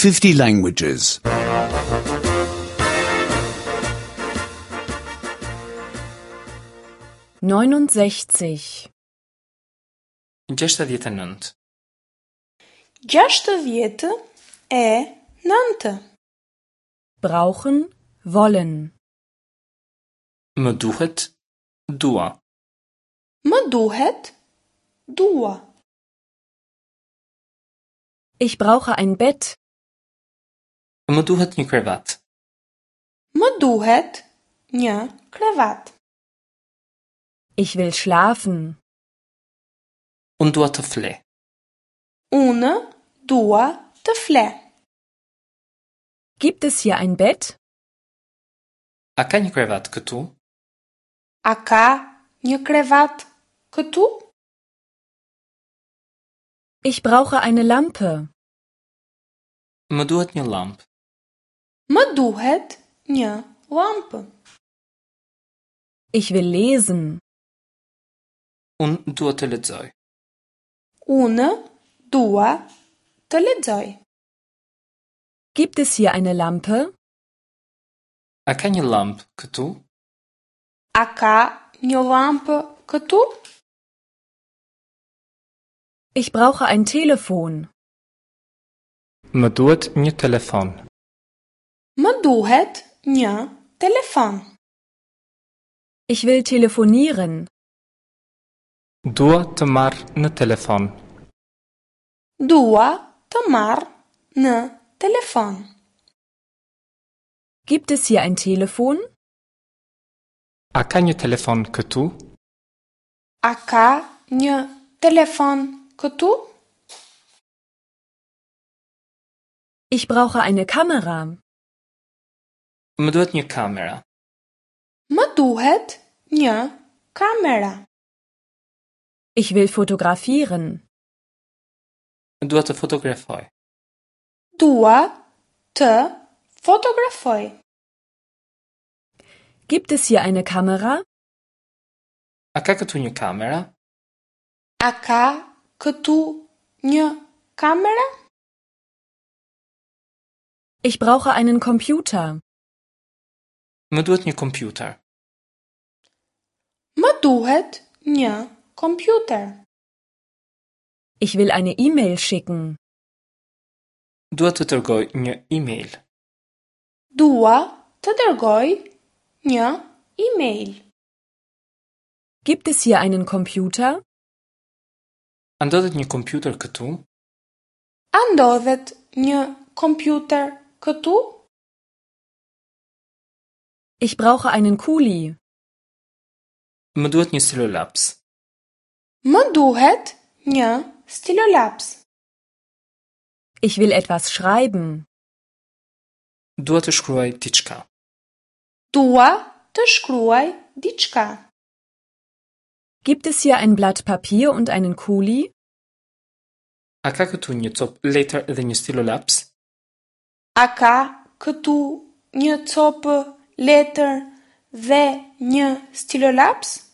50 languages. 69. 69. 60 é 90. Brauchen, wollen. Më duhet, dua. Më duhet, dua. Ich brauche ein Bett. Më duhet një krevat. Më duhet një krevat. Ich will schlafen. Unë dua të fle. Unë dua të fle. Gibt es hier ein Bett? A ka një krevat këtu? A ka një krevat këtu? Ich brauche eine Lampe. Më duhet një lamp. Më duhet një lampë. Ich will lesen. Unë dua të lexoj. Unë dua të lexoj. Gibt es hier eine Lampe? A ka një lamp këtu? A ka një lampë këtu? Ich brauche ein Telefon. Më duhet një telefon. Më duhet një telefon. Ich will telefonieren. Dua të marr në telefon. Dua të marr në telefon. Gibt es hier ein Telefon? A ka një telefon këtu? A ka një telefon këtu? Ich brauche eine Kamera. Më duhet një kamera. Më duhet një kamera. Ich will fotografieren. Dua të fotografoj. Dua të fotografoj. Gibt es hier eine Kamera? A ka këtu një kamera? A ka këtu një kamera? Ich brauche einen Computer. Më duhet një kompjuter. Më duhet një kompjuter. Ich will eine E-Mail schicken. Dua të dërgoj një email. Dua të dërgoj një email. Gibt es hier einen Computer? A ndodhet një kompjuter këtu? A ndodhet një kompjuter këtu? Ich brauche einen Kuli. Më duhet një stilolaps. Më duhet një stilolaps. Ich will etwas schreiben. Dua të shkruaj diçka. Dua të shkruaj diçka. Gibt es hier ein Blatt Papier und einen Kuli? A ka këtu një copë letër dhe një stilolaps? A ka këtu një copë letër dhe një stilolaps?